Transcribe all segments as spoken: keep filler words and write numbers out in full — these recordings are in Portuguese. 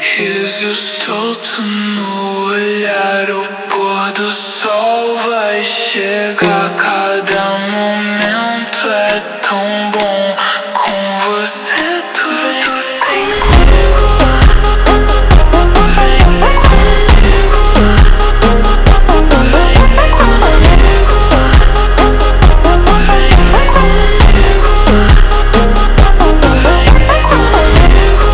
Solto no olhar, o pôr do sol vai chegar. Cada momento é tão bom com você. Tu vem comigo, vem comigo, vem comigo, vem comigo, vem comigo, vem comigo.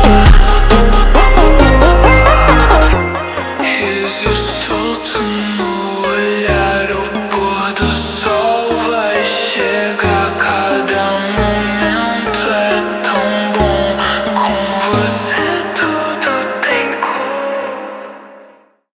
Eu solto no